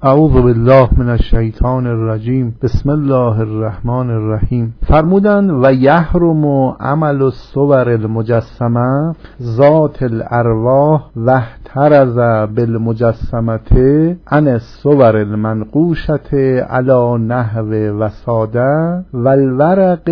اعوذ بالله من الشیطان الرجیم. بسم الله الرحمن الرحیم. فرمودند و یحرم عمل الصور المجسمه ذات الارواح و احترز بالمجسمه عن الصور المنقوشه علی نحو وساده والورق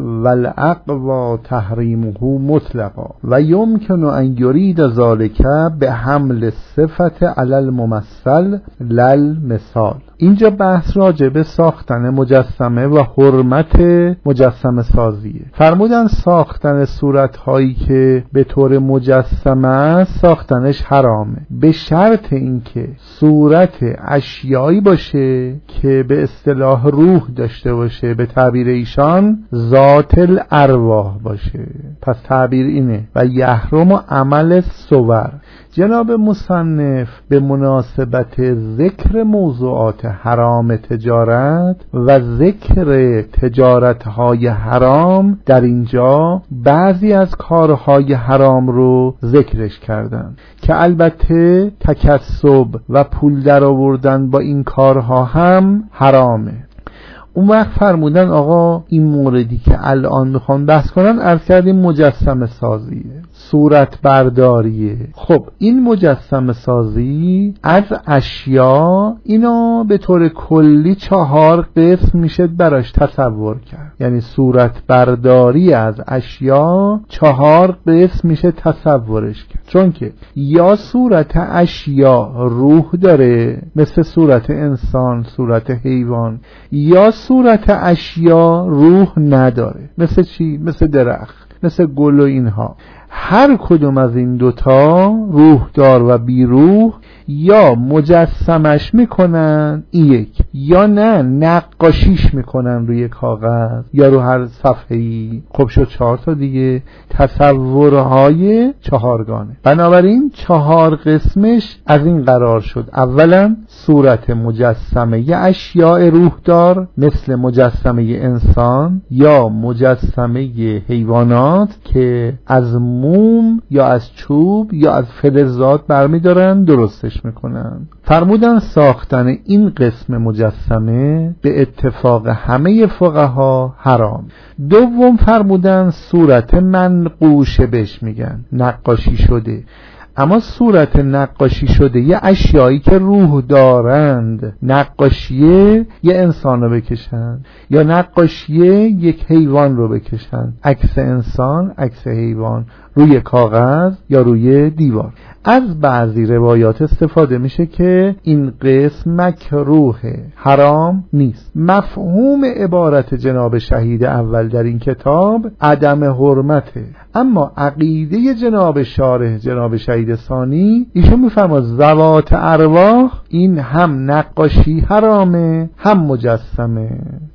والاقوى تحریمه مطلقا و یمکن ان یرید ذلك به حمل الصفت علی الممثل مثال. اینجا بحث راجع به ساختن مجسمه و حرمت مجسمه سازیه. فرمودن ساختن صورت‌هایی که به طور مجسمه است ساختنش حرامه، به شرط اینکه صورت اشیایی باشه که به اصطلاح روح داشته باشه، به تعبیر ایشان ذات الارواح باشه. پس تعبیر اینه و یحرم عمل صور. جناب مصنف به مناسبت ذکر موضوعات حرام تجارت و ذکر تجارت‌های حرام در اینجا بعضی از کارهای حرام رو ذکرش کردن که البته تکسب و پول در آوردن با این کارها هم حرامه. اون وقت فرمودن آقا این موردی که الان میخوان بحث کنن عرض کردیم مجسمه سازیه، صورت برداریه. خب این مجسمه سازی از اشیا، اینا به طور کلی 4 قسم میشه براش تصور کرد. یعنی صورت برداری از اشیا 4 قسم میشه تصورش کرد، چون که یا صورت اشیا روح داره مثل صورت انسان، صورت حیوان، یا صورت اشیا روح نداره مثل چی؟ مثل درخت، مثل گل و اینها. هر کدوم از این دوتا روح دار و بی روح یا مجسمش میکنن یک، یا نه نقاشیش میکنن روی کاغذ یا رو هر صفحه‌ای. خب شد 4 تا دیگه، تصورهای 4گانه. بنابراین 4 قسمش از این قرار شد. اولا صورت مجسمه اشیاء روح دار مثل مجسمه انسان یا مجسمه حیوانات که از موم یا از چوب یا از فلزات برمی دارن درستش میکنن. فرمودن ساختن این قسم مجسمه به اتفاق همه فقها حرام. دوم فرمودن صورت منقوشه بهش میگن، نقاشی شده. اما صورت نقاشی شده یه اشیایی که روح دارند، نقاشیه یه انسان رو بکشن یا نقاشیه یک حیوان رو بکشن، عکس انسان، عکس حیوان روی کاغذ یا روی دیوار. از بعضی روایات استفاده میشه که این قسم مکروهه، حرام نیست. مفهوم عبارت جناب شهید اول در این کتاب عدم حرمته، اما عقیده جناب شارح جناب شهید ثانی ایشون میفرما ذوات ارواح این هم نقاشی حرامه هم مجسمه.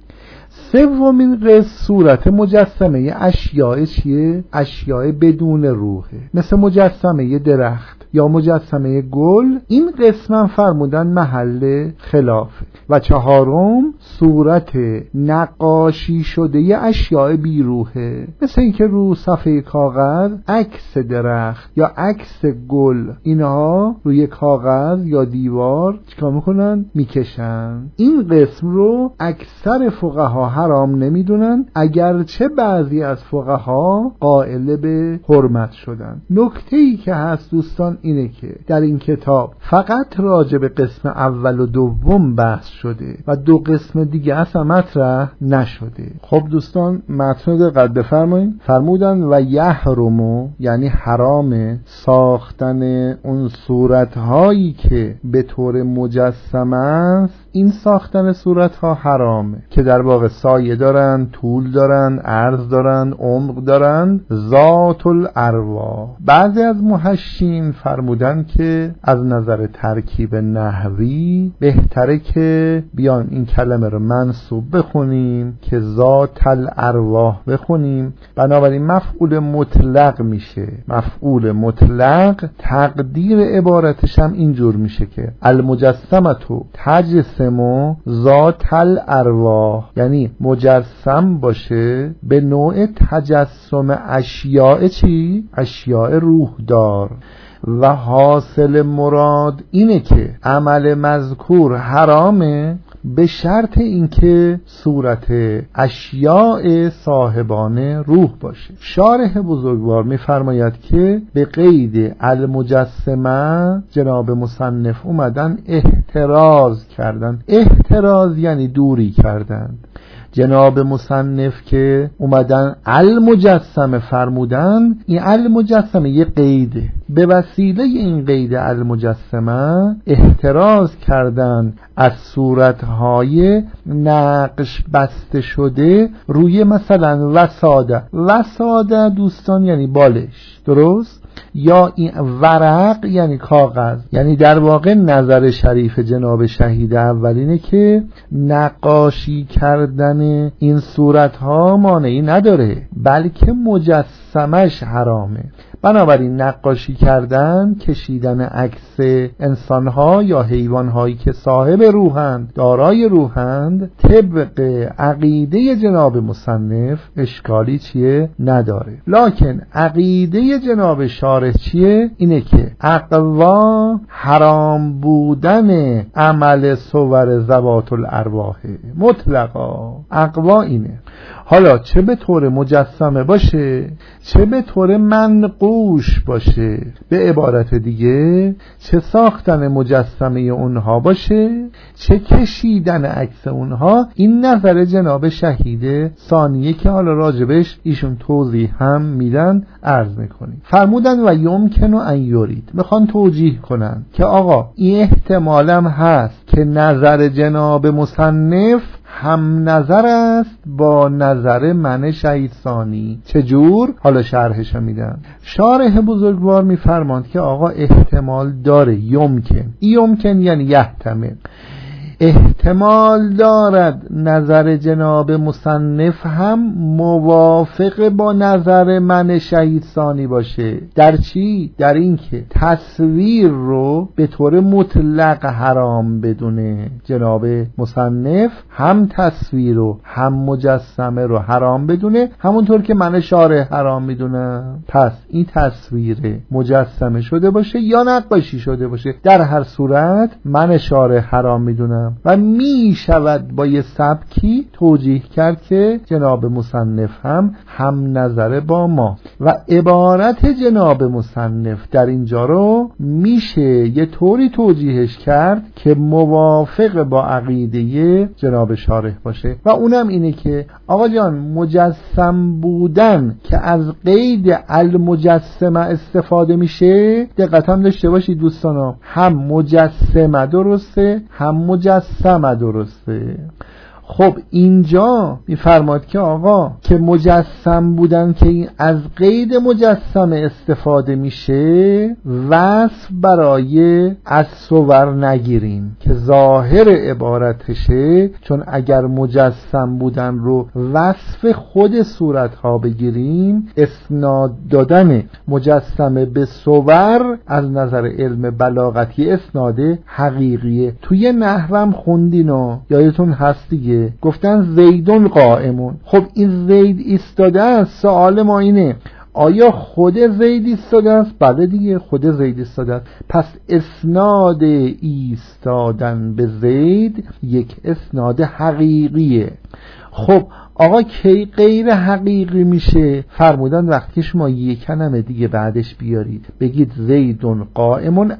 سومین قسم صورت مجسمه اشیاء چیه؟ اشیاء بدون روحه، مثل مجسمه درخت یا مجسمه گل. این قسم فرمودن محل خلافه. و 4م صورت نقاشی شده اشیاء بیروحه، مثل اینکه رو صفحه کاغذ عکس درخت یا عکس گل اینها روی کاغذ یا دیوار چیکار میکنن؟ میکشن. این قسم رو اکثر فقها حرام نمیدونن، اگرچه بعضی از فقها قائل به حرمت شدن. نکته‌ای که هست دوستان اینه که در این کتاب فقط راجع به قسم اول و دوم بحث شده و 2 قسم دیگه اصلا مطرح نشده. خب دوستان متن رو دقت بفرمایید. فرمودن و یحرم یعنی حرام ساختن اون صورت‌هایی که به طور مجسمه است. این ساختن صورت‌ها حرامه که در واقع سایه دارن، طول دارن، عرض دارن، عمق دارن، ذات الارواح. بعضی از محشین فرمودن که از نظر ترکیب نحوی بهتره که بیان این کلمه رو منصوب بخونیم که ذات الارواح بخونیم. بنابراین مفعول مطلق میشه. مفعول مطلق تقدیر عبارتش هم اینجور میشه که المجسمه تجسم ذات الارواح، یعنی مجسم باشه به نوع تجسم اشیاء چی؟ اشیاء روح دار. و حاصل مراد اینه که عمل مذکور حرامه به شرط اینکه صورت اشیاء صاحبان روح باشه. شارح بزرگوار میفرماید که به قید المجسمه جناب مصنف اومدن احتراز کردن. احتراز یعنی دوری کردن. جناب مصنف که اومدن المجسمه فرمودن، این المجسمه یه قیده، به وسیله این قید المجسمه احتراز کردن از صورتهای نقش بسته شده روی مثلا وساده. وساده دوستان یعنی بالش، درست؟ یا این ورق یعنی کاغذ. یعنی در واقع نظر شریف جناب شهید اولینه که نقاشی کردن این صورتها مانعی نداره، بلکه مجسمش حرامه. بنابراین نقاشی کردن، کشیدن عکس انسانها یا حیوانهایی که صاحب روحند، دارای روحند، طبق عقیده جناب مصنف اشکالی چیه؟ نداره. لکن عقیده جناب شارح چیه؟ اینه که اقوا حرام بودن عمل صور ذوات الارواح مطلقا. اقوا اینه. حالا چه به طور مجسمه باشه، چه به طور منقوش باشه، به عبارت دیگه چه ساختن مجسمه اونها باشه، چه کشیدن عکس اونها، این نظر جناب شهید ثانیه که حالا راجبش ایشون توضیح هم میدن، عرض میکنیم. فرمودن و یمکن ان یرید، میخوان توجیه کنن که آقا این احتمالم هست که نظر جناب مصنف هم نظر است با نظر من شهید ثانی. چجور؟ حالا شرحش میدن. شارح بزرگوار میفرماند که آقا احتمال داره، یمکن یعنی یحتمل، احتمال دارد نظر جناب مصنف هم موافق با نظر من شهید ثانی باشه. در چی؟ در این که تصویر رو به طور مطلق حرام بدونه. جناب مصنف هم تصویر رو هم مجسمه رو حرام بدونه، همونطور که من شارح حرام میدونم. پس این تصویر مجسمه شده باشه یا نقاشی شده باشه، در هر صورت من شارح حرام میدونم و می شود با یه سبکی توجیه کرد که جناب مصنف هم نظره با ما. و عبارت جناب مصنف در اینجا رو میشه یه طوری توجیهش کرد که موافق با عقیده جناب شارح باشه، و اونم اینه که آقا جان مجسم بودن که از قید المجسمه استفاده میشه، دقت هم داشته باشید دوستانا، هم مجسمه درسته هم مجسمه درسته. خب اینجا میفرماد که آقا که مجسم بودن که این از قید مجسمه استفاده میشه، وصف برای از صور نگیریم که ظاهر عبارتشه، چون اگر مجسم بودن رو وصف خود صورتها بگیریم، اسناد دادن مجسمه به صور از نظر علم بلاغتی اسناد حقیقیه. توی نحوم خوندینا، یادتون هست دیگه، گفتن زیدون قائمون. خب این زید ایستاده است، سوال ما اینه آیا خود زید ایستاده است؟ بله دیگه، خود زید ایستاده است. پس اسناد ایستادن به زید یک اسناد حقیقیه. خب آقا کی غیر حقیقی میشه؟ فرمودن وقتی شما یک کلمه دیگه بعدش بیارید، بگید زیدون قائمون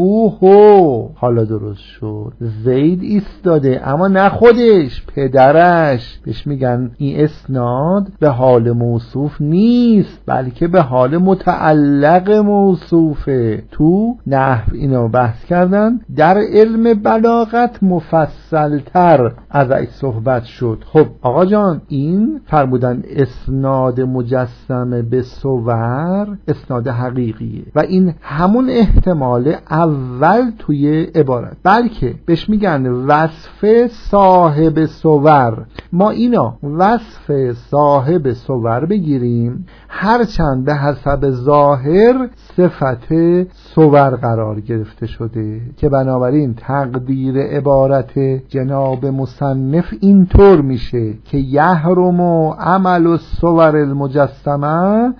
ابوهو، حالا درست شد. زید ایستاده اما نه خودش، پدرش. بهش میگن این اسناد به حال موصوف نیست، بلکه به حال متعلق موصوفه. تو نحو اینو بحث کردن، در علم بلاغت مفصلتر ازش صحبت شد. خب آقا جان این فرمودن اسناد مجسمه به صور اسناد حقیقیه و این همون احتمال اول توی عبارت، بلکه بهش میگن وصف صاحب صور. ما اینا وصف صاحب صور بگیریم، هرچند به حسب ظاهر صفت صور قرار گرفته شده، که بنابراین تقدیر عبارت جناب مصنف اینطور میشه میگه که یحرم عمل الصور المجسمه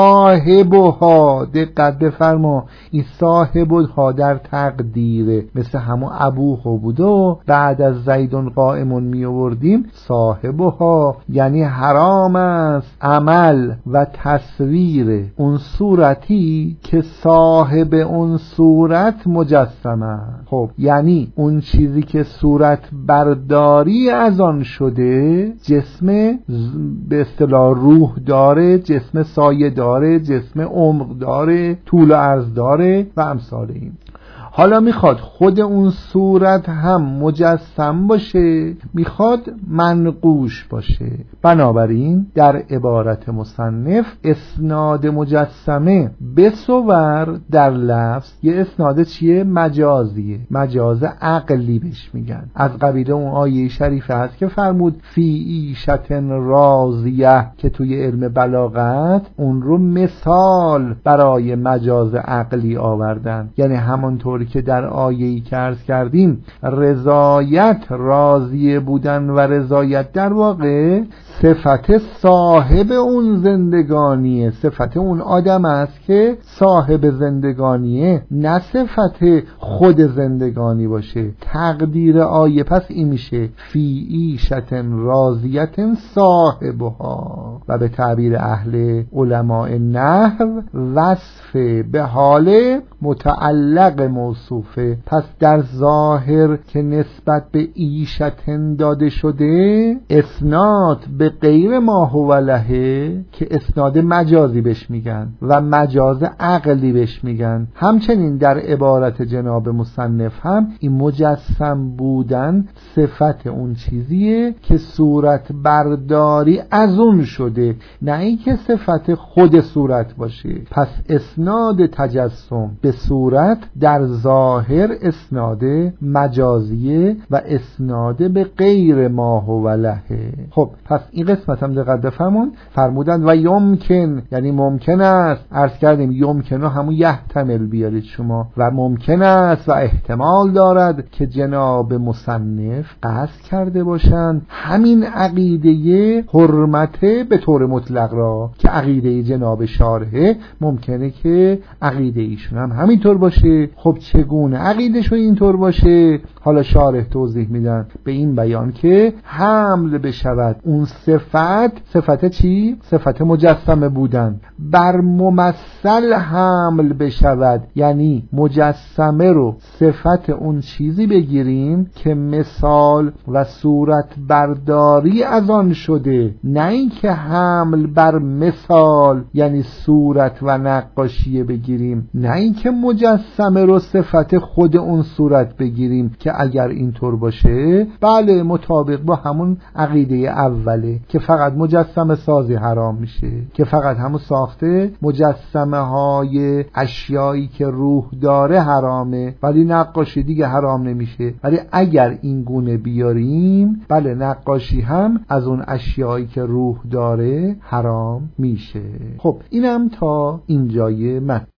صاحبها، دقت بفرما این صاحبها در تقدیره مثل همون ابوها بود و بعد از زیدون قائمون می آوردیم صاحبها، یعنی حرام است عمل و تصویر اون صورتی که صاحب اون صورت مجسمه. خب یعنی اون چیزی که صورت برداری از آن شده، جسم به اصطلاح روح داره، جسم سایه داره، جسم عمق داره، طول و عرض داره و امثال این. حالا میخواد خود اون صورت هم مجسم باشه، میخواد منقوش باشه. بنابراین در عبارت مصنف اسناد مجسمه به صور در لفظ یه اسناد چیه؟ مجازیه، مجاز عقلی بهش میگن. از قبیل اون آیه شریفه هست که فرمود فی عیشة راضیه که توی علم بلاغت اون رو مثال برای مجاز عقلی آوردن، یعنی همانطور که در آیه‌ای که عرض کردیم رضایت راضیه بودن و رضایت در واقع صفت صاحب اون زندگانیه، صفت اون آدم است که صاحب زندگانیه، نه صفت خود زندگانی باشه. تقدیر آیه پس این میشه فی عیشة راضیة صاحبها، و به تعبیر اهل علماء نحو وصف به حال متعلق موصوفه. پس در ظاهر که نسبت به عیشة داده شده اسناد به غیر ما هو لهه که اسناد مجازی بهش میگن و مجاز عقلی بهش میگن. همچنین در عبارت جناب مصنف هم این مجسم بودن صفت اون چیزیه که صورت برداری از اون شده، نه اینکه صفت خود صورت باشه. پس اسناد تجسم به صورت در ظاهر اسناد مجازیه و اسناد به غیر ما هو لهه. خب پس این قسمت هم دقت بفرمون. فرمودند و یمکن، یعنی ممکن است. عرض کردیم یمکنه همون یحتمل بیارید شما، و ممکن است و احتمال دارد که جناب مصنف قصد کرده باشند همین عقیده حرمت به طور مطلق را که عقیده جناب شارحه ممکنه که عقیده ایشون هم همینطور باشه. خب چگونه عقیده شو اینطور باشه؟ حالا شارح توضیح میدن به این بیان که حمل بشود اون صفت چی؟ صفت مجسمه بودن بر ممثل حمل بشود، یعنی مجسمه رو صفت اون چیزی بگیریم که مثال و صورت برداری از آن شده، نه اینکه حمل بر مثال یعنی صورت و نقاشی بگیریم، نه اینکه مجسمه رو صفت خود اون صورت بگیریم که اگر اینطور باشه بله مطابق با همون عقیده اوله که فقط مجسمه سازی حرام میشه، که فقط همون ساخته مجسمه های اشیایی که روح داره حرامه، ولی نقاشی دیگه حرام نمیشه. ولی اگر این گونه بیاریم بله نقاشی هم از اون اشیایی که روح داره حرام میشه. خب اینم تا اینجای من.